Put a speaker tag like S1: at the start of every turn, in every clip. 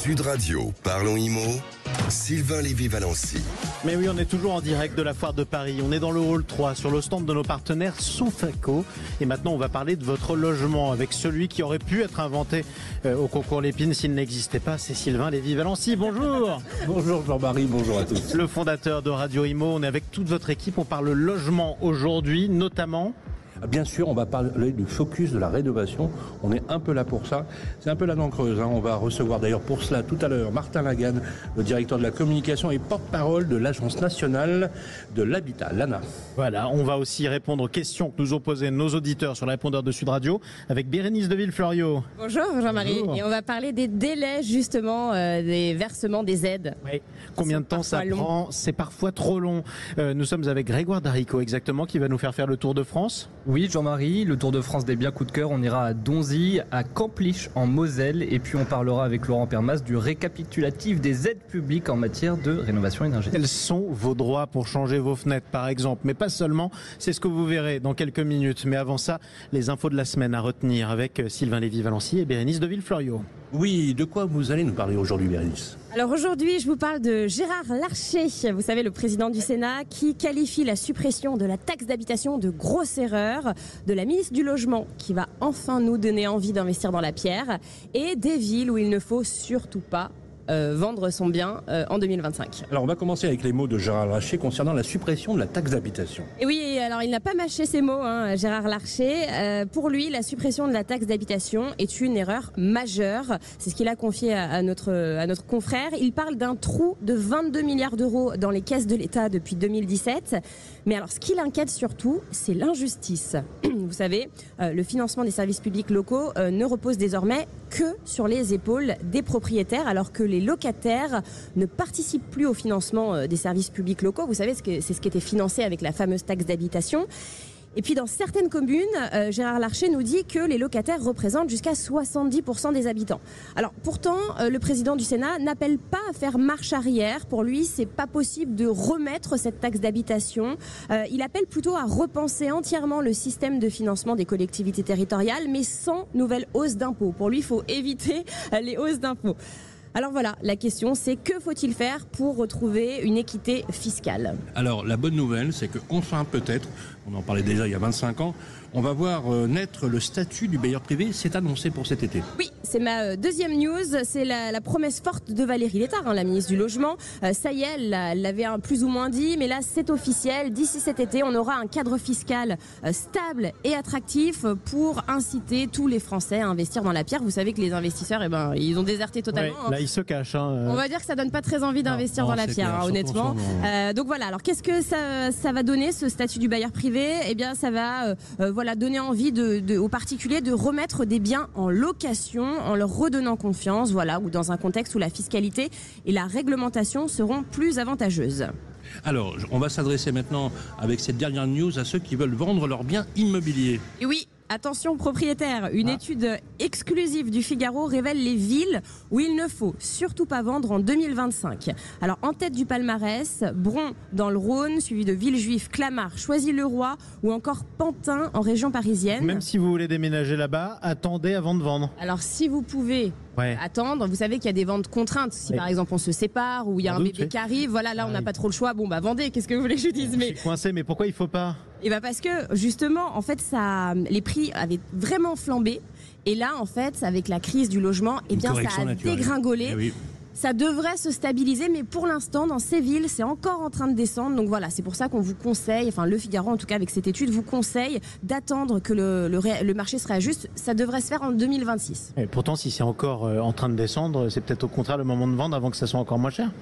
S1: Sud Radio, parlons IMO, Sylvain Lévy-Valency.
S2: Mais oui, on est toujours en direct de la foire de Paris. On est dans le hall 3 sur le stand de nos partenaires Sofaco. Et maintenant, on va parler de votre logement avec celui qui aurait pu être inventé au concours Lépine s'il n'existait pas. C'est Sylvain Lévy-Valency. Bonjour.
S3: Bonjour Jean-Marie, bonjour à tous.
S2: Le fondateur de Radio IMO. On est avec toute votre équipe. On parle logement aujourd'hui, notamment.
S3: Bien sûr, on va parler du focus de la rénovation. On est un peu là pour ça. C'est un peu la dent creuse. On va recevoir d'ailleurs pour cela tout à l'heure Martin Lagan, le directeur de la communication et porte-parole de l'Agence nationale de l'habitat, l'ANA.
S2: Voilà, on va aussi répondre aux questions que nous ont posées nos auditeurs sur le répondeur de Sud Radio avec Bérénice de Villefloriot.
S4: Bonjour Jean-Marie.
S2: Bonjour.
S4: Et on va parler des délais justement des versements des aides.
S2: Oui. Combien de temps ça prend? C'est parfois trop long. Nous sommes avec Grégoire Darico exactement qui va nous faire le tour de France.
S5: Oui, Jean-Marie, le Tour de France des biens coup de cœur, on ira à Donzy, à Camplich en Moselle, et puis on parlera avec Laurent Permas du récapitulatif des aides publiques en matière de rénovation énergétique.
S2: Quels sont vos droits pour changer vos fenêtres par exemple? Mais pas seulement, c'est ce que vous verrez dans quelques minutes. Mais avant ça, les infos de la semaine à retenir avec Sylvain Lévy-Valency et Bérénice de Villefloriot.
S3: Oui, de quoi vous allez nous parler aujourd'hui, Bérénice?
S4: Alors aujourd'hui, je vous parle de Gérard Larcher, vous savez, le président du Sénat, qui qualifie la suppression de la taxe d'habitation de grosse erreur, de la ministre du Logement, qui va enfin nous donner envie d'investir dans la pierre, et des villes où il ne faut surtout pas vendre son bien en 2025.
S3: Alors on va commencer avec les mots de Gérard Larcher concernant la suppression de la taxe d'habitation.
S4: Et oui, alors il n'a pas mâché ses mots, Gérard Larcher. Pour lui, la suppression de la taxe d'habitation est une erreur majeure. C'est ce qu'il a confié à notre confrère. Il parle d'un trou de 22 milliards d'euros dans les caisses de l'État depuis 2017. Mais alors ce qui l'inquiète surtout, c'est l'injustice. Vous savez, le financement des services publics locaux ne repose désormais que sur les épaules des propriétaires, alors que les locataires ne participent plus au financement des services publics locaux. Vous savez, c'est ce qui était financé avec la fameuse taxe d'habitation. Et puis dans certaines communes, Gérard Larcher nous dit que les locataires représentent jusqu'à 70% des habitants. Alors pourtant, le président du Sénat n'appelle pas à faire marche arrière. Pour lui, c'est pas possible de remettre cette taxe d'habitation. Il appelle plutôt à repenser entièrement le système de financement des collectivités territoriales, mais sans nouvelle hausse d'impôts. Pour lui, il faut éviter les hausses d'impôts. Alors voilà, la question c'est que faut-il faire pour retrouver une équité fiscale?
S3: Alors la bonne nouvelle, c'est que enfin peut-être, on en parlait déjà il y a 25 ans, on va voir naître le statut du bailleur privé. C'est annoncé pour cet été.
S4: Oui, c'est ma deuxième news. C'est la promesse forte de Valérie Létard, la ministre du Logement. Ça y est, elle l'avait plus ou moins dit, mais là c'est officiel. D'ici cet été, on aura un cadre fiscal stable et attractif pour inciter tous les Français à investir dans la pierre. Vous savez que les investisseurs, ils ont déserté totalement.
S2: Ouais, là, ils se cachent.
S4: On va dire que ça donne pas très envie d'investir dans la pierre, honnêtement. Donc voilà. Alors qu'est-ce que ça va donner, ce statut du bailleur privé? Eh bien, ça va donner envie aux particuliers de remettre des biens en location en leur redonnant confiance, ou dans un contexte où la fiscalité et la réglementation seront plus avantageuses.
S3: Alors, on va s'adresser maintenant avec cette dernière news à ceux qui veulent vendre leurs biens immobiliers.
S4: Et oui. Attention propriétaires, une étude exclusive du Figaro révèle les villes où il ne faut surtout pas vendre en 2025. Alors en tête du palmarès, Bron dans le Rhône, suivi de Villejuif, Clamart, Choisy-le-Roi ou encore Pantin en région parisienne.
S2: Même si vous voulez déménager là-bas, attendez avant de vendre.
S4: Alors si vous pouvez attendre, vous savez qu'il y a des ventes contraintes. Si par exemple on se sépare ou il y a un bébé qui arrive, là on n'a pas trop le choix. Bon vendez, qu'est-ce que vous voulez que je dise?
S2: Je suis coincé, mais pourquoi il faut pas?
S4: Et parce que justement, en fait, les prix avaient vraiment flambé. Et là, en fait, avec la crise du logement, ça a dégringolé.
S3: Eh oui.
S4: Ça devrait se stabiliser, mais pour l'instant, dans ces villes, c'est encore en train de descendre. Donc voilà, c'est pour ça qu'on vous conseille, le Figaro en tout cas avec cette étude, vous conseille d'attendre que le marché se réajuste. Ça devrait se faire en 2026.
S2: Et pourtant, si c'est encore en train de descendre, c'est peut-être au contraire le moment de vendre avant que ça soit encore moins cher.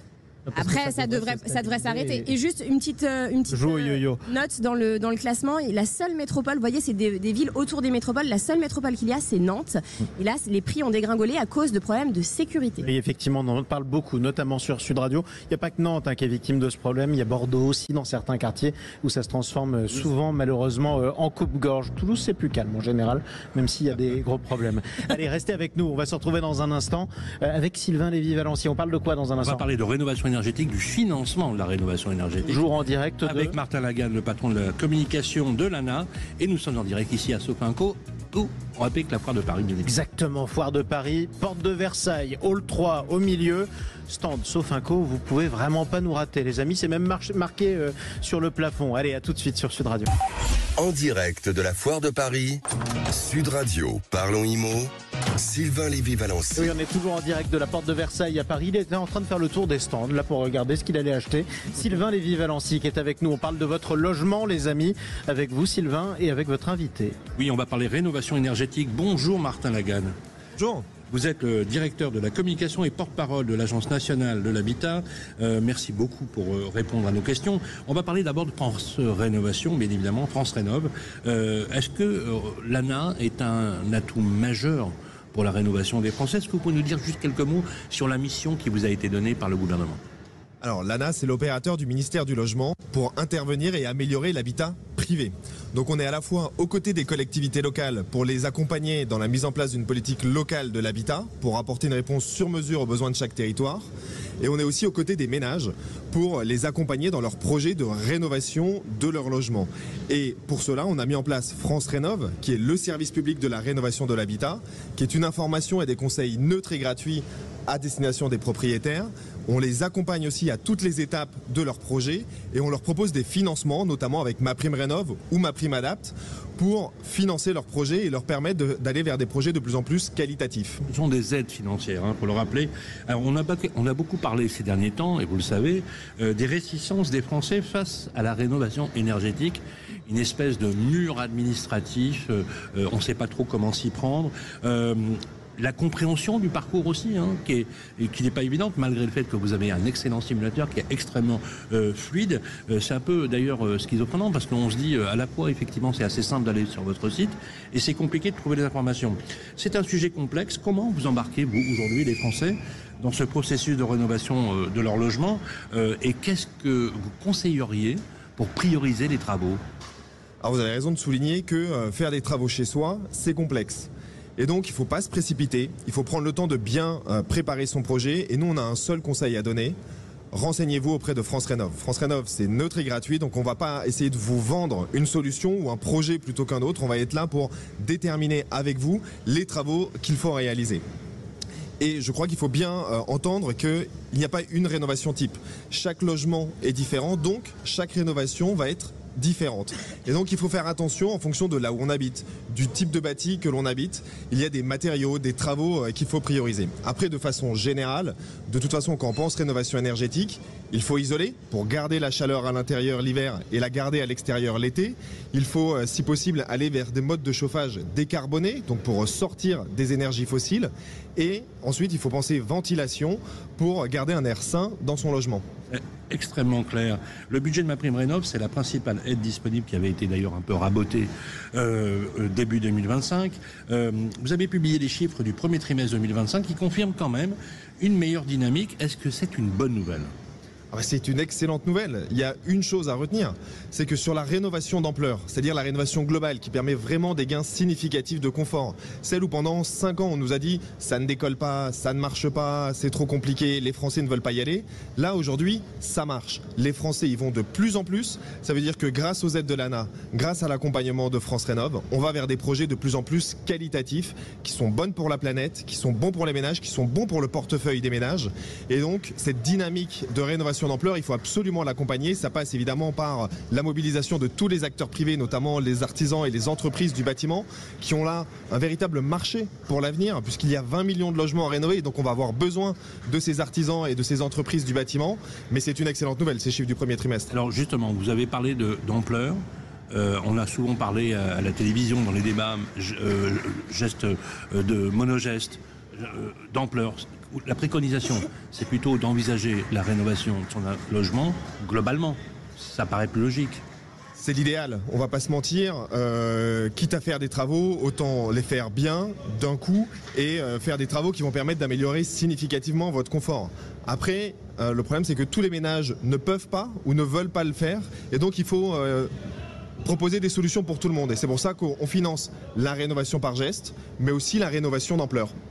S4: Après, ça devrait s'arrêter. Et juste une petite note dans le classement. La seule métropole, vous voyez, c'est des villes autour des métropoles. La seule métropole qu'il y a, c'est Nantes. Et là, les prix ont dégringolé à cause de problèmes de sécurité.
S2: Et effectivement, on en parle beaucoup, notamment sur Sud Radio. Il n'y a pas que Nantes qui est victime de ce problème. Il y a Bordeaux aussi dans certains quartiers où ça se transforme souvent, malheureusement, en coupe-gorge. Toulouse, c'est plus calme en général, même s'il y a des gros problèmes. Allez, restez avec nous. On va se retrouver dans un instant avec Sylvain Lévy-Valency. On parle de quoi dans un instant?
S3: On va parler de rénovation énergétique, du financement de la rénovation énergétique.
S2: Toujours en direct
S3: avec Martin Lagarde, le patron de la communication de l'ANA. Et nous sommes en direct ici à Sofinco, où on rappelle que la foire de Paris.
S2: Exactement, foire de Paris, porte de Versailles, hall 3 au milieu, stand Sofinco, vous pouvez vraiment pas nous rater les amis, c'est même marqué sur le plafond. Allez, à tout de suite sur Sud Radio.
S1: En direct de la foire de Paris, Sud Radio, Parlons Immo, Sylvain Lévy-Valency.
S2: Oui, on est toujours en direct de la porte de Versailles à Paris. Il était en train de faire le tour des stands, là, pour regarder ce qu'il allait acheter. Sylvain Lévy-Valency qui est avec nous. On parle de votre logement, les amis, avec vous, Sylvain, et avec votre invité.
S3: Oui, on va parler rénovation énergétique. Bonjour, Martin Lagarde.
S6: Bonjour.
S3: Vous êtes le directeur de la communication et porte-parole de l'Agence nationale de l'habitat. Merci beaucoup pour répondre à nos questions. On va parler d'abord de France Rénovation, bien évidemment, France Rénov. Est-ce que l'ANA est un atout majeur pour la rénovation des Français? Est-ce que vous pouvez nous dire juste quelques mots sur la mission qui vous a été donnée par le gouvernement?
S6: Alors l'ANA, c'est l'opérateur du ministère du Logement pour intervenir et améliorer l'habitat privé. Donc on est à la fois aux côtés des collectivités locales pour les accompagner dans la mise en place d'une politique locale de l'habitat, pour apporter une réponse sur mesure aux besoins de chaque territoire. Et on est aussi aux côtés des ménages pour les accompagner dans leurs projets de rénovation de leur logement. Et pour cela, on a mis en place France Rénov, qui est le service public de la rénovation de l'habitat, qui est une information et des conseils neutres et gratuits à destination des propriétaires. On les accompagne aussi à toutes les étapes de leur projet et on leur propose des financements, notamment avec MaPrimeRénov ou MaPrimeAdapt, pour financer leurs projets et leur permettre d'aller vers des projets de plus en plus qualitatifs.
S3: Ce sont des aides financières, pour le rappeler. Alors, on a beaucoup parlé ces derniers temps, et vous le savez, des réticences des Français face à la rénovation énergétique. Une espèce de mur administratif, on ne sait pas trop comment s'y prendre. La compréhension du parcours aussi, qui n'est pas évidente, malgré le fait que vous avez un excellent simulateur qui est extrêmement fluide. C'est un peu d'ailleurs schizophrène, parce qu'on se dit à la fois, effectivement, c'est assez simple d'aller sur votre site, et c'est compliqué de trouver des informations. C'est un sujet complexe. Comment vous embarquez, vous, aujourd'hui, les Français, dans ce processus de rénovation de leur logement, et qu'est-ce que vous conseilleriez pour prioriser les travaux?
S6: Alors vous avez raison de souligner que faire des travaux chez soi, c'est complexe. Et donc, il ne faut pas se précipiter, il faut prendre le temps de bien préparer son projet. Et nous, on a un seul conseil à donner. Renseignez-vous auprès de France Rénov. France Rénov, c'est neutre et gratuit, donc on ne va pas essayer de vous vendre une solution ou un projet plutôt qu'un autre. On va être là pour déterminer avec vous les travaux qu'il faut réaliser. Et je crois qu'il faut bien entendre qu'il n'y a pas une rénovation type. Chaque logement est différent, donc chaque rénovation va être différentes. Et donc il faut faire attention en fonction de là où on habite, du type de bâti que l'on habite. Il y a des matériaux, des travaux qu'il faut prioriser. Après, de façon générale, de toute façon, quand on pense rénovation énergétique, il faut isoler pour garder la chaleur à l'intérieur l'hiver et la garder à l'extérieur l'été. Il faut, si possible, aller vers des modes de chauffage décarbonés, donc pour sortir des énergies fossiles. Et ensuite, il faut penser ventilation pour garder un air sain dans son logement.
S3: Extrêmement clair. Le budget de MaPrimeRénov, c'est la principale aide disponible qui avait été d'ailleurs un peu rabotée début 2025. Vous avez publié les chiffres du premier trimestre 2025 qui confirment quand même une meilleure dynamique. Est-ce que c'est une bonne nouvelle ?
S6: C'est une excellente nouvelle. Il y a une chose à retenir, c'est que sur la rénovation d'ampleur, c'est-à-dire la rénovation globale qui permet vraiment des gains significatifs de confort, celle où pendant 5 ans on nous a dit ça ne décolle pas, ça ne marche pas, c'est trop compliqué, les Français ne veulent pas y aller, là aujourd'hui ça marche. Les Français y vont de plus en plus, ça veut dire que grâce aux aides de l'ANA, grâce à l'accompagnement de France Rénov, on va vers des projets de plus en plus qualitatifs, qui sont bons pour la planète, qui sont bons pour les ménages, qui sont bons pour le portefeuille des ménages. Et donc cette dynamique de rénovation d'ampleur, il faut absolument l'accompagner. Ça passe évidemment par la mobilisation de tous les acteurs privés, notamment les artisans et les entreprises du bâtiment, qui ont là un véritable marché pour l'avenir, puisqu'il y a 20 millions de logements à rénover, donc on va avoir besoin de ces artisans et de ces entreprises du bâtiment. Mais c'est une excellente nouvelle, ces chiffres du premier trimestre.
S3: Alors justement, vous avez parlé d'ampleur. On a souvent parlé à la télévision, dans les débats, gestes de monogestes, d'ampleur. La préconisation, c'est plutôt d'envisager la rénovation de son logement globalement. Ça paraît plus logique.
S6: C'est l'idéal, on va pas se mentir, quitte à faire des travaux, autant les faire bien, d'un coup, et faire des travaux qui vont permettre d'améliorer significativement votre confort. Après, le problème c'est que tous les ménages ne peuvent pas ou ne veulent pas le faire, et donc il faut proposer des solutions pour tout le monde. Et c'est pour ça qu'on finance la rénovation par geste, mais aussi la rénovation d'ampleur.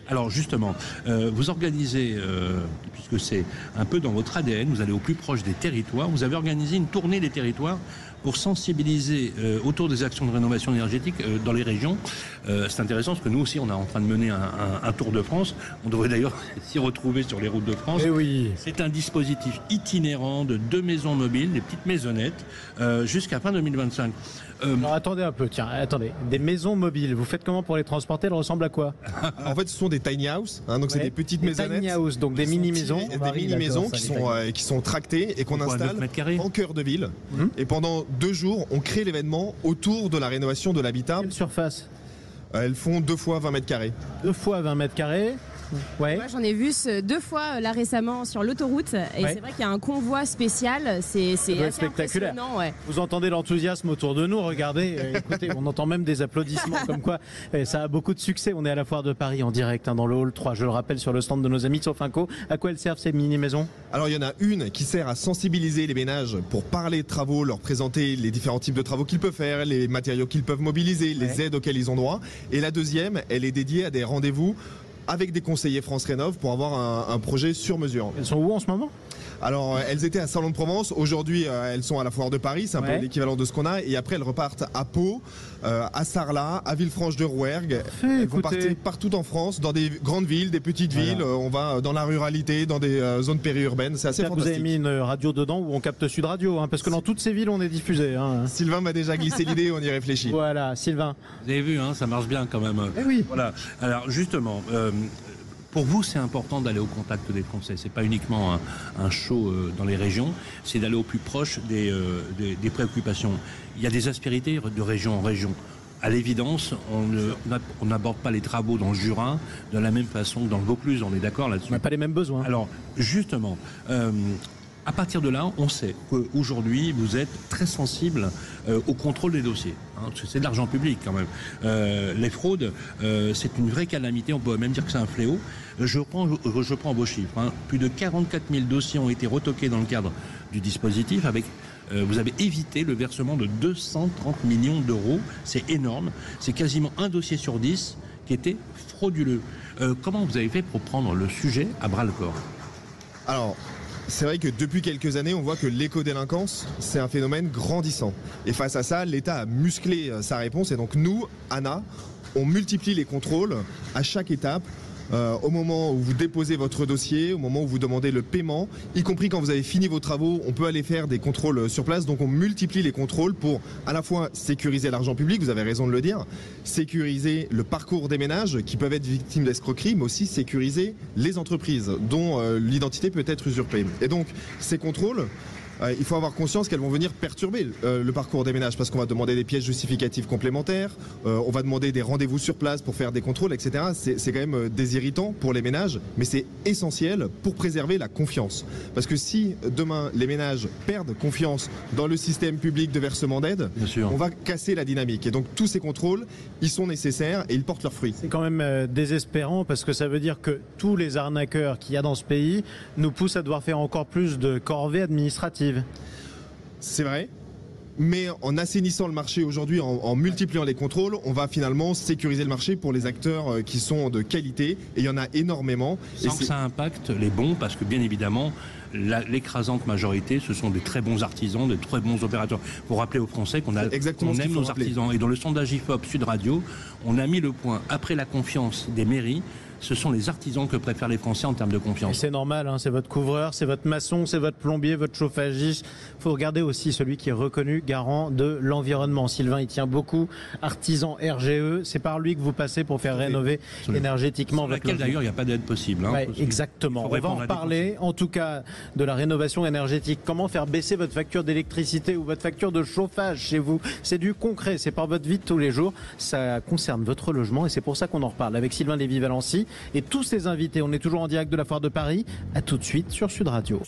S3: Alors justement, vous organisez, puisque c'est un peu dans votre ADN, vous allez au plus proche des territoires, vous avez organisé une tournée des territoires pour sensibiliser autour des actions de rénovation énergétique dans les régions. C'est intéressant parce que nous aussi, on est en train de mener un tour de France. On devrait d'ailleurs s'y retrouver sur les routes de France.
S2: Eh oui.
S3: C'est un dispositif itinérant de 2 maisons mobiles, des petites maisonnettes, jusqu'à fin 2025.
S2: Alors attendez un peu, attendez. Des maisons mobiles, vous faites comment pour les transporter? Elles ressemblent à quoi?
S6: En fait, ce sont des tiny house, donc c'est des petites maisonnettes.
S2: Tiny house, donc des mini-maisons.
S6: Des mini-maisons qui sont tractées et qu'on installe en cœur de ville. Et pendant 2 jours, on crée l'événement autour de la rénovation de l'habitat.
S2: Quelle surface?
S6: Elles font 2 fois 20 mètres carrés.
S2: 2 fois 20 mètres carrés. Ouais.
S4: Moi, j'en ai vu 2 fois là récemment sur l'autoroute et c'est vrai qu'il y a un convoi spécial, c'est assez
S2: spectaculaire.
S4: ouais.
S2: Vous entendez l'enthousiasme autour de nous, regardez, écoutez, on entend même des applaudissements comme quoi ça a beaucoup de succès. On est à la Foire de Paris en direct dans le hall 3, je le rappelle, sur le stand de nos amis de Sofinco. À quoi elles servent ces mini-maisons?
S6: Alors il y en a une qui sert à sensibiliser les ménages pour parler de travaux, leur présenter les différents types de travaux qu'ils peuvent faire, les matériaux qu'ils peuvent mobiliser, les aides auxquelles ils ont droit. Et la deuxième, elle est dédiée à des rendez-vous avec des conseillers France Rénov pour avoir un projet sur mesure.
S2: Elles sont où en ce moment?
S6: Alors, elles étaient à Salon de Provence. Aujourd'hui, elles sont à la Foire de Paris. C'est un peu l'équivalent de ce qu'on a. Et après, elles repartent à Pau, à Sarlat, à Villefranche-de-Rouergue. Elles vont partir partout en France, dans des grandes villes, des petites villes. On va dans la ruralité, dans des zones périurbaines. C'est assez fantastique.
S2: Vous avez mis une radio dedans où on capte Sud Radio, parce que dans toutes ces villes, on est diffusé.
S6: Sylvain m'a déjà glissé l'idée, on y réfléchit.
S2: Voilà, Sylvain.
S3: Vous avez vu, ça marche bien quand même.
S2: Eh oui.
S3: Voilà. Alors justement, pour vous, c'est important d'aller au contact des Français. C'est pas uniquement un show dans les régions, c'est d'aller au plus proche des préoccupations. Il y a des aspérités de région en région. À l'évidence, on n'aborde pas les travaux dans le Jura de la même façon que dans le Vaucluse. On est d'accord là-dessus.
S2: On n'a pas les mêmes besoins.
S3: Alors, justement, à partir de là, on sait qu'aujourd'hui, vous êtes très sensible au contrôle des dossiers. C'est de l'argent public quand même. Les fraudes, c'est une vraie calamité. On peut même dire que c'est un fléau. Je prends vos chiffres. Plus de 44 000 dossiers ont été retoqués dans le cadre du dispositif. Vous avez évité le versement de 230 millions d'euros. C'est énorme. C'est quasiment un dossier sur 10 qui était frauduleux. Comment vous avez fait pour prendre le sujet à bras-le-corps?
S6: Alors, c'est vrai que depuis quelques années, on voit que l'écodélinquance, c'est un phénomène grandissant. Et face à ça, l'État a musclé sa réponse. Et donc nous, ANA, on multiplie les contrôles à chaque étape. Au moment où vous déposez votre dossier, au moment où vous demandez le paiement, y compris quand vous avez fini vos travaux, on peut aller faire des contrôles sur place. Donc on multiplie les contrôles pour à la fois sécuriser l'argent public, vous avez raison de le dire, sécuriser le parcours des ménages qui peuvent être victimes d'escroqueries, mais aussi sécuriser les entreprises dont l'identité peut être usurpée. Et donc ces contrôles, il faut avoir conscience qu'elles vont venir perturber le parcours des ménages parce qu'on va demander des pièces justificatives complémentaires, on va demander des rendez-vous sur place pour faire des contrôles, etc. C'est quand même désirritant pour les ménages, mais c'est essentiel pour préserver la confiance. Parce que si demain les ménages perdent confiance dans le système public de versement d'aide, on va casser la dynamique. Et donc tous ces contrôles, ils sont nécessaires et ils portent leurs fruits.
S2: C'est quand même désespérant parce que ça veut dire que tous les arnaqueurs qu'il y a dans ce pays nous poussent à devoir faire encore plus de corvées administratives.
S6: C'est vrai, mais en assainissant le marché aujourd'hui, en multipliant les contrôles, on va finalement sécuriser le marché pour les acteurs qui sont de qualité, et il y en a énormément.
S3: Sans que ça impacte les bons, parce que bien évidemment, l'écrasante majorité, ce sont des très bons artisans, des très bons opérateurs. Il faut rappeler aux Français qu'on aime nos artisans. Et dans le sondage IFOP Sud Radio, on a mis le point, après la confiance des mairies, ce sont les artisans que préfèrent les Français en termes de confiance.
S2: C'est normal, c'est votre couvreur, c'est votre maçon, c'est votre plombier, votre chauffagiste. Il faut regarder aussi celui qui est reconnu garant de l'environnement. Sylvain, il tient beaucoup. Artisan RGE, c'est par lui que vous passez pour faire rénover énergétiquement
S3: votre logement. D'ailleurs, il n'y a pas d'aide possible.
S2: Exactement. On va en reparler, en tout cas, de la rénovation énergétique. Comment faire baisser votre facture d'électricité ou votre facture de chauffage chez vous? C'est du concret, c'est par votre vie de tous les jours. Ça concerne votre logement et c'est pour ça qu'on en reparle avec Sylvain Lévy-Valency et tous ses invités. On est toujours en direct de la Foire de Paris. À tout de suite sur Sud Radio.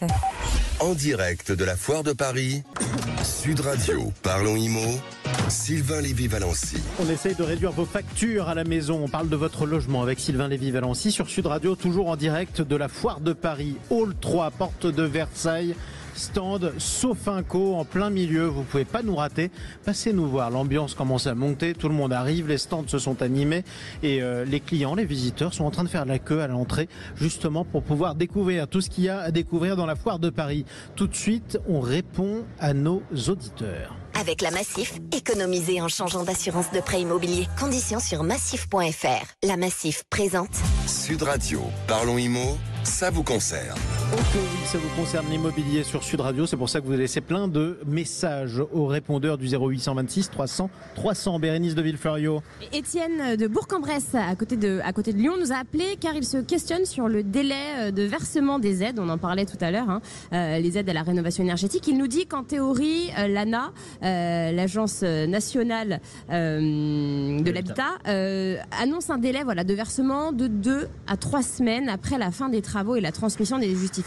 S1: En direct de la Foire de Paris, Sud Radio, Parlons Immo, Sylvain Lévy-Valency.
S2: On essaye de réduire vos factures à la maison. On parle de votre logement avec Sylvain Lévy-Valency sur Sud Radio, toujours en direct de la Foire de Paris, Hall 3, porte de Versailles. stand Sofinco en plein milieu. Vous pouvez pas nous rater. Passez nous voir. L'ambiance commence à monter. Tout le monde arrive. Les stands se sont animés et les clients, les visiteurs sont en train de faire la queue à l'entrée justement pour pouvoir découvrir tout ce qu'il y a à découvrir dans la foire de Paris. Tout de suite, on répond à nos auditeurs.
S7: Avec la Massif, économisez en changeant d'assurance de prêt immobilier. Conditions sur massif.fr. La Massif présente
S1: Sud Radio, parlons IMO, ça vous concerne.
S2: Ok, oui, ça vous concerne l'immobilier sur Sud Radio. C'est pour ça que vous laissez plein de messages au répondeur du 0826 300 300. Bérénice de Villefloriot.
S4: Étienne de Bourg-en-Bresse, à côté de Lyon, nous a appelé car il se questionne sur le délai de versement des aides. On en parlait tout à l'heure, les aides à la rénovation énergétique. Il nous dit qu'en théorie, l'ANA, l'Agence nationale de l'habitat, annonce un délai de versement de 2 à 3 semaines après la fin des travaux et la transmission des justificatifs.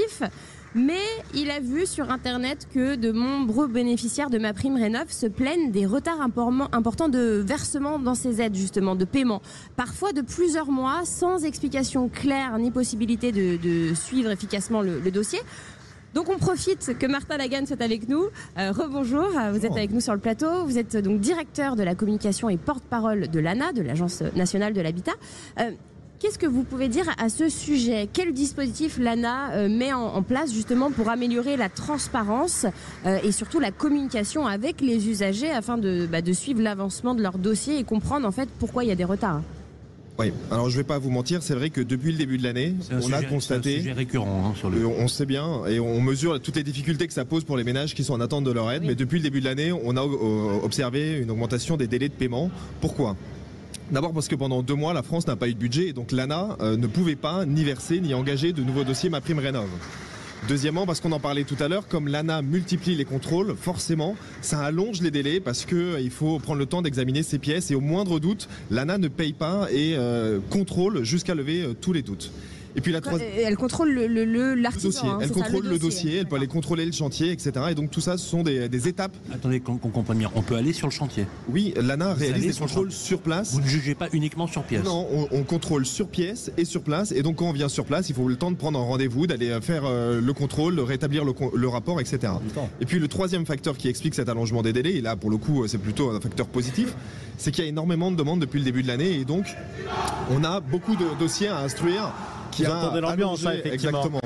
S4: Mais il a vu sur Internet que de nombreux bénéficiaires de MaPrimeRénov' se plaignent des retards importants de versement dans ces aides, justement, de paiement. Parfois de plusieurs mois, sans explication claire ni possibilité de suivre efficacement le dossier. Donc on profite que Martin Lagan soit avec nous. Rebonjour, vous êtes avec nous sur le plateau. Vous êtes donc directeur de la communication et porte-parole de l'ANA, de l'Agence nationale de l'habitat. Qu'est-ce que vous pouvez dire à ce sujet? Quel dispositif l'ANA met en place justement pour améliorer la transparence et surtout la communication avec les usagers afin de suivre l'avancement de leur dossier et comprendre en fait pourquoi il y a des retards?
S6: Oui, alors je vais pas vous mentir, c'est vrai que depuis le début de l'année, on a constaté,
S3: c'est un sujet récurrent sur le...
S6: on sait bien et on mesure toutes les difficultés que ça pose pour les ménages qui sont en attente de leur aide, mais depuis le début de l'année, on a observé une augmentation des délais de paiement. Pourquoi ? D'abord parce que pendant 2 mois, la France n'a pas eu de budget et donc l'ANA ne pouvait pas ni verser ni engager de nouveaux dossiers MaPrimeRénov'. Deuxièmement, parce qu'on en parlait tout à l'heure, comme l'ANA multiplie les contrôles, forcément, ça allonge les délais parce qu'il faut prendre le temps d'examiner ces pièces et au moindre doute, l'ANA ne paye pas et contrôle jusqu'à lever tous les doutes. Et puis
S4: elle contrôle l'artisan.
S6: Elle contrôle le dossier, elle peut aller contrôler le chantier, etc. Et donc tout ça, ce sont des étapes. Attendez,
S3: qu'on comprenne bien, on peut aller sur le chantier.
S6: Oui, l'ANA réalise des contrôles sur place.
S3: Vous ne jugez pas uniquement sur pièce.
S6: Non, on contrôle sur pièce et sur place. Et donc quand on vient sur place, il faut le temps de prendre un rendez-vous, d'aller faire le contrôle, de rétablir le rapport, etc. Et puis le troisième facteur qui explique cet allongement des délais, et là pour le coup c'est plutôt un facteur positif, c'est qu'il y a énormément de demandes depuis le début de l'année et donc on a beaucoup de dossiers à instruire.
S2: Vous entendez l'ambiance, effectivement.
S6: Exactement.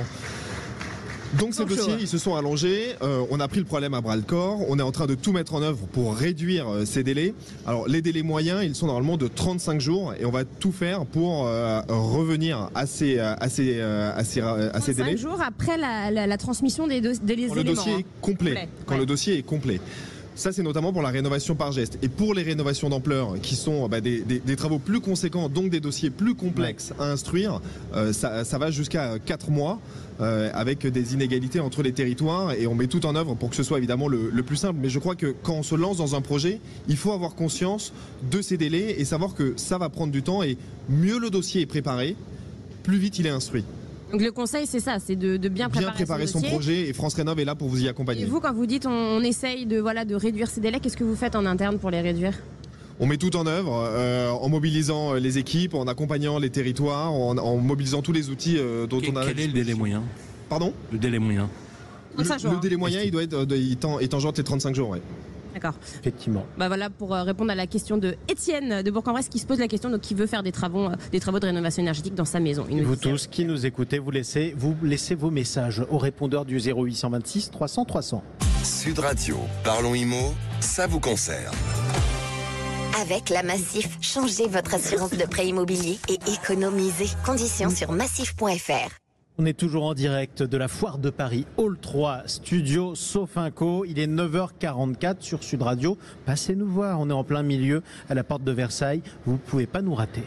S6: Donc ces dossiers, ils se sont allongés, on a pris le problème à bras le corps, on est en train de tout mettre en œuvre pour réduire ces délais. Alors les délais moyens, ils sont normalement de 35 jours et on va tout faire pour revenir à ces délais.
S4: 35 jours après la transmission des éléments.
S6: Le dossier est complet. Quand le dossier est complet. Ça, c'est notamment pour la rénovation par geste. Et pour les rénovations d'ampleur, qui sont des travaux plus conséquents, donc des dossiers plus complexes à instruire, ça va jusqu'à 4 mois, avec des inégalités entre les territoires. Et on met tout en œuvre pour que ce soit évidemment le plus simple. Mais je crois que quand on se lance dans un projet, il faut avoir conscience de ces délais et savoir que ça va prendre du temps. Et mieux le dossier est préparé, plus vite il est instruit.
S4: Donc le conseil, c'est ça, c'est de bien préparer
S6: son projet et France Rénov est là pour vous y accompagner.
S4: Et vous, quand vous dites on essaye de réduire ces délais, qu'est-ce que vous faites en interne pour les réduire ?
S6: On met tout en œuvre en mobilisant les équipes, en accompagnant les territoires, en mobilisant tous les outils dont on a...
S3: Quel est le délai moyen ?
S6: Pardon ?
S3: Le délai moyen.
S6: Le délai moyen, il doit être, il tangente les 35 jours, oui.
S4: D'accord.
S2: Effectivement.
S4: Voilà pour répondre à la question de Étienne de Bourg-en-Bresse qui se pose la question, donc qui veut faire des travaux de rénovation énergétique dans sa maison.
S2: Vous tous qui nous écoutez, vous laissez vos messages au répondeur du 0826 300 300.
S1: Sud Radio, parlons IMO, ça vous concerne.
S7: Avec la Massif, changez votre assurance de prêt immobilier et économisez. Conditions sur massif.fr.
S2: On est toujours en direct de la foire de Paris, Hall 3, studio Sofinco. Il est 9h44 sur Sud Radio. Passez nous voir, on est en plein milieu à la porte de Versailles. Vous ne pouvez pas nous rater.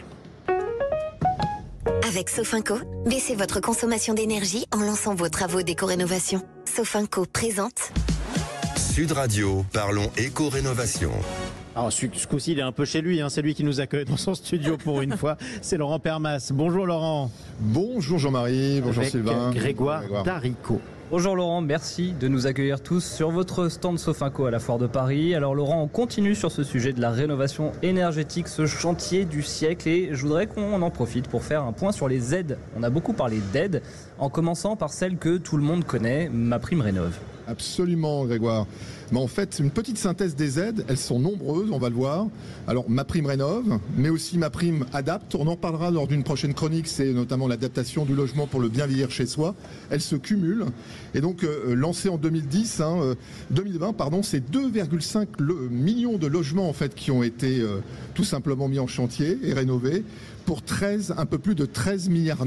S7: Avec Sofinco, baissez votre consommation d'énergie en lançant vos travaux d'éco-rénovation. Sofinco présente
S1: Sud Radio, parlons éco-rénovation.
S2: Alors ce coup-ci, il est un peu chez lui, c'est lui qui nous accueille dans son studio pour une fois. C'est Laurent Permas. Bonjour Laurent.
S8: Bonjour Jean-Marie, bonjour
S2: avec
S8: Sylvain.
S2: Grégoire Darico.
S5: Bonjour Laurent, merci de nous accueillir tous sur votre stand Sofinco à la Foire de Paris. Alors Laurent, on continue sur ce sujet de la rénovation énergétique, ce chantier du siècle, et je voudrais qu'on en profite pour faire un point sur les aides. On a beaucoup parlé d'aides, en commençant par celle que tout le monde connaît, MaPrimeRénov'.
S8: Absolument Grégoire. Mais en fait, une petite synthèse des aides, elles sont nombreuses, on va le voir. Alors MaPrimeRénov', mais aussi MaPrimeAdapt', on en parlera lors d'une prochaine chronique, c'est notamment l'adaptation du logement pour le bien vieillir chez soi. Elles se cumulent. Et donc, lancé en 2020, c'est 2,5 millions de logements en fait qui ont été tout simplement mis en chantier et rénovés pour un peu plus de 13,9 milliards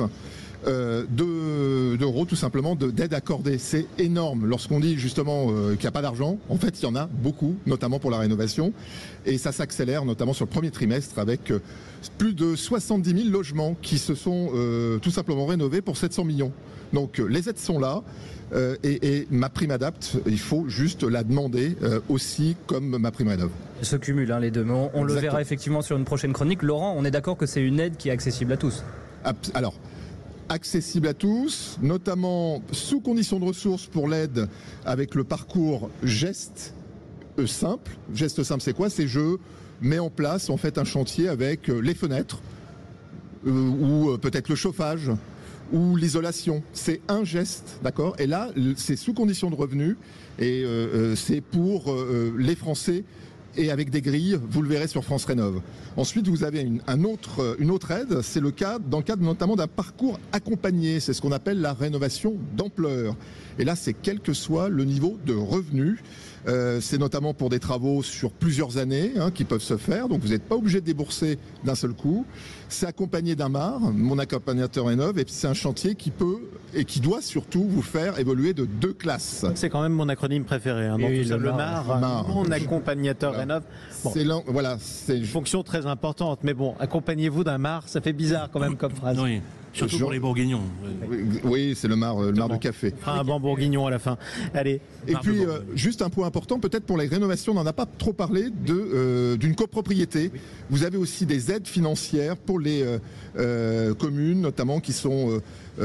S8: d'euros tout simplement d'aide accordée. C'est énorme. Lorsqu'on dit justement qu'il n'y a pas d'argent, en fait il y en a beaucoup, notamment pour la rénovation, et ça s'accélère notamment sur le premier trimestre avec plus de 70 000 logements qui se sont tout simplement rénovés pour 700 millions. Donc les aides sont là. Et MaPrimeAdapt', il faut juste la demander aussi comme MaPrimeRénov'.
S5: Elles se cumulent les deux, mais on le verra effectivement sur une prochaine chronique. Laurent, on est d'accord que c'est une aide qui est accessible à tous?
S8: Alors, accessible à tous, notamment sous conditions de ressources pour l'aide avec le parcours geste simple. Geste simple, c'est quoi? C'est je mets en place en fait un chantier avec les fenêtres ou peut-être le chauffage ou l'isolation. C'est un geste, d'accord? Et là, c'est sous conditions de revenus et c'est pour les Français et avec des grilles, vous le verrez sur France Rénov'. Ensuite, vous avez une autre aide, c'est dans le cadre notamment d'un parcours accompagné, c'est ce qu'on appelle la rénovation d'ampleur. Et là, c'est quel que soit le niveau de revenu. C'est notamment pour des travaux sur plusieurs années qui peuvent se faire, donc vous n'êtes pas obligé de débourser d'un seul coup. C'est accompagné d'un MAR, mon accompagnateur Rénov', et puis c'est un chantier qui peut et qui doit surtout vous faire évoluer de 2 classes.
S2: C'est quand même mon acronyme préféré, dans tout ça, le MAR, mon accompagnateur Rénov'. Bon, c'est une fonction très importante, mais bon, accompagnez-vous d'un MAR, ça fait bizarre quand même comme phrase.
S3: Oui. Surtout pour les bourguignons.
S8: Oui, c'est le MAR de café.
S2: Un bon bourguignon à la fin. Allez.
S8: Et puis, juste un point important, peut-être pour les rénovations, on n'en a pas trop parlé, d'une copropriété. Oui. Vous avez aussi des aides financières pour les communes, notamment qui sont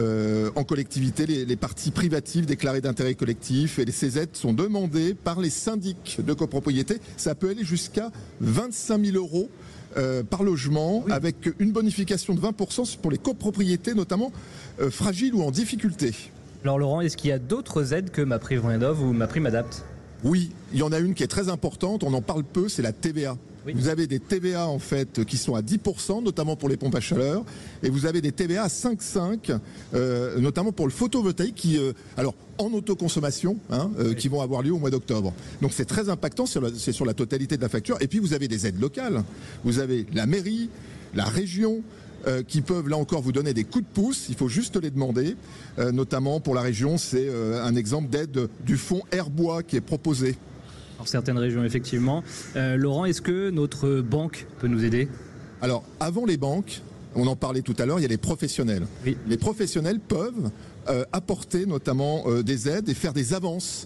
S8: en collectivité, les parties privatives déclarées d'intérêt collectif. Et ces aides sont demandées par les syndics de copropriété. Ça peut aller jusqu'à 25 000 euros. Par logement, oui, avec une bonification de 20% pour les copropriétés, notamment fragiles ou en difficulté.
S5: Alors Laurent, est-ce qu'il y a d'autres aides que MaPrimeRénov' ou MaPrimeAdapt'?
S8: Oui, il y en a une qui est très importante, on en parle peu, c'est la TVA. Oui. Vous avez des TVA en fait qui sont à 10%, notamment pour les pompes à chaleur, et vous avez des TVA à 5,5, notamment pour le photovoltaïque qui, alors en autoconsommation, oui, qui vont avoir lieu au mois d'octobre. Donc c'est très impactant, c'est sur la totalité de la facture. Et puis vous avez des aides locales, vous avez la mairie, la région, qui peuvent là encore vous donner des coups de pouce, il faut juste les demander, notamment pour la région, c'est un exemple d'aide du fonds Airbois qui est proposé.
S5: Dans certaines régions, effectivement. Laurent, est-ce que notre banque peut nous aider?
S8: Alors, avant les banques, on en parlait tout à l'heure, il y a les professionnels. Oui. Les professionnels peuvent apporter notamment des aides et faire des avances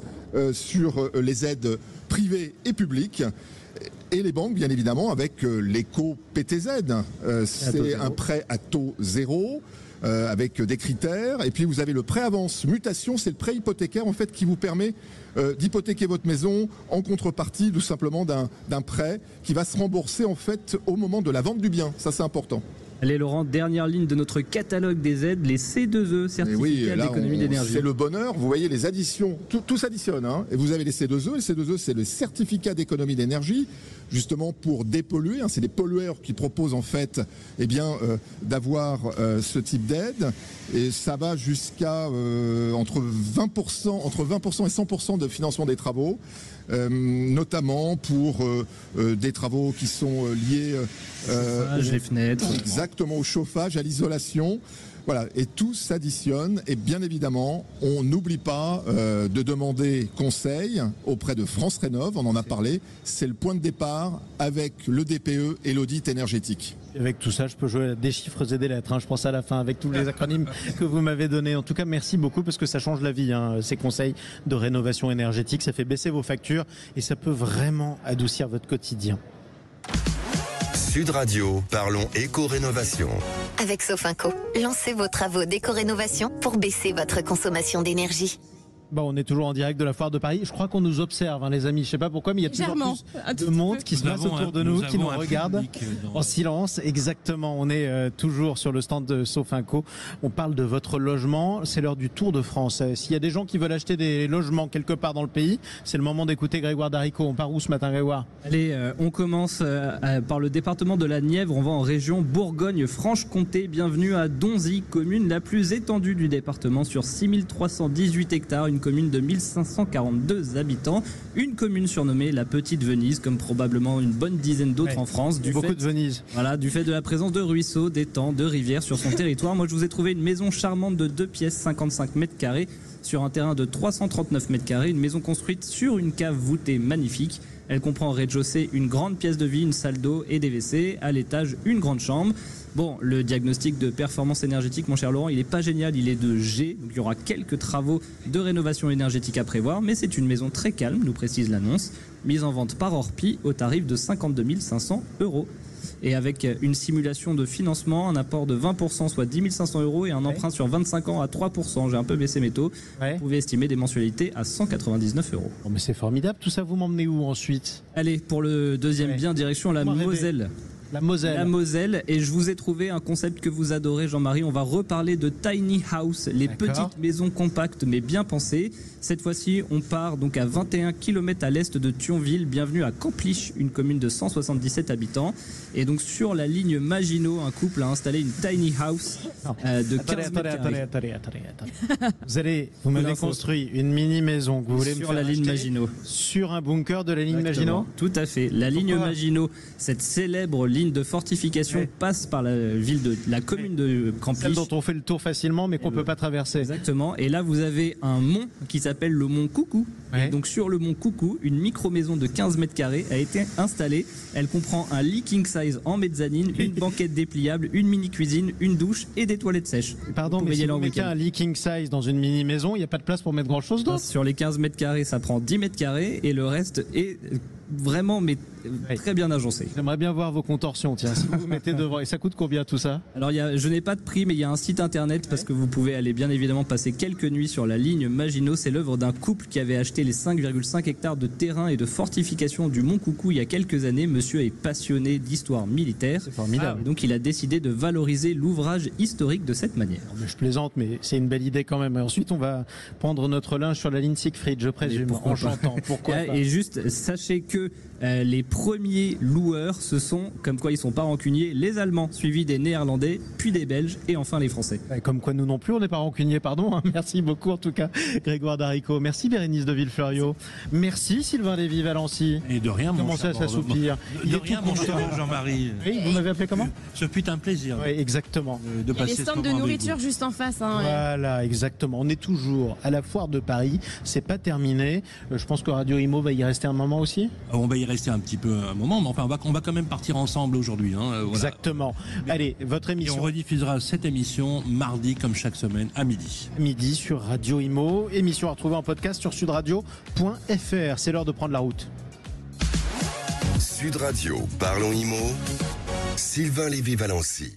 S8: sur les aides privées et publiques. Et les banques, bien évidemment, avec l'éco-PTZ. C'est un prêt à taux zéro. Avec des critères, et puis vous avez le prêt avance mutation, c'est le prêt hypothécaire en fait qui vous permet d'hypothéquer votre maison en contrepartie tout simplement d'un prêt qui va se rembourser en fait au moment de la vente du bien. Ça c'est important.
S5: Allez Laurent, dernière ligne de notre catalogue des aides, les C2E, certificats d'économie d'énergie.
S8: C'est le bonheur, vous voyez les additions, tout s'additionne, et vous avez les C2E, les C2E c'est le certificat d'économie d'énergie, justement pour dépolluer, c'est des pollueurs qui proposent en fait d'avoir ce type d'aide, et ça va jusqu'à entre 20% et 100% de financement des travaux, notamment pour des travaux qui sont liés
S5: les fenêtres,
S8: exactement au chauffage, à l'isolation. Voilà, et tout s'additionne et bien évidemment, on n'oublie pas de demander conseil auprès de France Rénov', on en a parlé, c'est le point de départ avec le DPE et l'audit énergétique.
S2: Avec tout ça, je peux jouer à des chiffres et des lettres, je pense à la fin avec tous les acronymes que vous m'avez donnés. En tout cas, merci beaucoup parce que ça change la vie, ces conseils de rénovation énergétique, ça fait baisser vos factures et ça peut vraiment adoucir votre quotidien.
S1: Sud Radio, parlons éco-rénovation.
S7: Avec Sofinco, lancez vos travaux d'éco-rénovation pour baisser votre consommation d'énergie.
S2: Bon, on est toujours en direct de la foire de Paris. Je crois qu'on nous observe, hein, les amis. Je sais pas pourquoi, mais il y a toujours plus de monde qui se passe autour de nous, qui nous regarde en silence. Exactement. On est toujours sur le stand de Sofinco. On parle de votre logement. C'est l'heure du Tour de France. S'il y a des gens qui veulent acheter des logements quelque part dans le pays, c'est le moment d'écouter Grégoire Darico. On part où ce matin, Grégoire?
S5: Allez, on commence par le département de la Nièvre. On va en région Bourgogne-Franche-Comté. Bienvenue à Donzy, commune la plus étendue du département sur 6318 hectares. Une commune de 1542 habitants, une commune surnommée la Petite Venise, comme probablement une bonne dizaine d'autres en France.
S2: Beaucoup de Venise.
S5: Voilà, du fait de la présence de ruisseaux, d'étangs, de rivières sur son territoire. Moi, je vous ai trouvé une maison charmante de 2 pièces, 55 mètres carrés, sur un terrain de 339 mètres carrés, une maison construite sur une cave voûtée magnifique. Elle comprend au rez-de-chaussée une grande pièce de vie, une salle d'eau et des WC, à l'étage une grande chambre. Bon, le diagnostic de performance énergétique, mon cher Laurent, il n'est pas génial, il est de G, donc il y aura quelques travaux de rénovation énergétique à prévoir, mais c'est une maison très calme, nous précise l'annonce, mise en vente par Orpi au tarif de 52 500 €. Et avec une simulation de financement, un apport de 20%, soit 10 500 € et un emprunt sur 25 ans à 3%. J'ai un peu baissé mes taux. Vous pouvez estimer des mensualités à 199 €.
S2: Oh, mais c'est formidable. Tout ça, vous m'emmenez où ensuite?
S5: Allez, pour le deuxième bien, direction la Moselle.
S2: La Moselle.
S5: La Moselle, et je vous ai trouvé un concept que vous adorez, Jean-Marie. On va reparler de tiny house, les petites maisons compactes mais bien pensées. Cette fois-ci, on part donc à 21 km à l'est de Thionville. Bienvenue à Campliche, une commune de 177 habitants. Et donc sur la ligne Maginot, un couple a installé une tiny house de 15 mètres carrés.
S2: Attendez. Vous m'avez construit une mini maison que vous voulez
S5: sur
S2: me faire
S5: la ligne
S2: acheter
S5: Maginot.
S2: Sur un bunker de la ligne Maginot?
S5: Tout à fait. La ligne Maginot, cette célèbre ligne de fortification, passe par la commune de Campliche.
S2: Celle dont on fait le tour facilement mais qu'on ne peut pas traverser.
S5: Exactement. Et là, vous avez un mont qui s'appelle le mont Coucou. Et donc sur le mont Coucou, une micro-maison de 15 mètres carrés a été installée. Elle comprend un lit king size en mezzanine, une banquette dépliable, une mini-cuisine, une douche et des toilettes sèches.
S2: Pardon, mais si vous mettez un lit king size dans une mini-maison, il n'y a pas de place pour mettre grand-chose d'autre?
S5: Sur les 15 mètres carrés, ça prend 10 mètres carrés et le reste est vraiment très bien agencé.
S2: J'aimerais bien voir vos contorsions, tiens, si vous vous mettez devant. Et ça coûte combien tout ça?
S5: Alors je n'ai pas de prix, mais il y a un site internet parce que vous pouvez aller bien évidemment passer quelques nuits sur la ligne Maginot. C'est l'œuvre d'un couple qui avait acheté les 5,5 hectares de terrain et de fortification du Mont Coucou il y a quelques années. Monsieur est passionné d'histoire militaire.
S2: C'est formidable.
S5: Et donc il a décidé de valoriser l'ouvrage historique de cette manière.
S2: Mais je plaisante, mais c'est une belle idée quand même. Et ensuite, on va prendre notre linge sur la ligne Siegfried, je présume, en chantant. Pourquoi pas?
S5: Et juste, sachez que les premiers loueurs, ce sont, comme quoi ils sont pas rancuniers, les Allemands, suivis des Néerlandais, puis des Belges et enfin les Français.
S2: Comme quoi nous non plus, on n'est pas rancuniers, pardon. Merci beaucoup en tout cas, Grégoire Darico. Merci Bérénice de Villefleurio. Merci Sylvain Lévy-Valency.
S3: Et de rien, mon
S2: Comment ça s'assoupir?
S3: De rien, mon cher Jean-Marie.
S2: Oui, vous m'avez appelé comment?
S3: Ce fut un plaisir.
S2: Oui, exactement.
S4: Il y a les stands de nourriture juste en face.
S2: Voilà, exactement. On est toujours à la foire de Paris. C'est pas terminé. Je pense que Radio Imo va y rester un moment aussi.
S3: On va y rester un petit peu un moment, mais enfin, on va quand même partir ensemble aujourd'hui. Voilà.
S2: Exactement. Allez, votre émission.
S3: Et on rediffusera cette émission mardi, comme chaque semaine, à midi.
S2: Midi sur Radio Imo. Émission à retrouver en podcast sur sudradio.fr. C'est l'heure de prendre la route.
S1: Sud Radio, parlons Imo. Sylvain Lévy-Valency.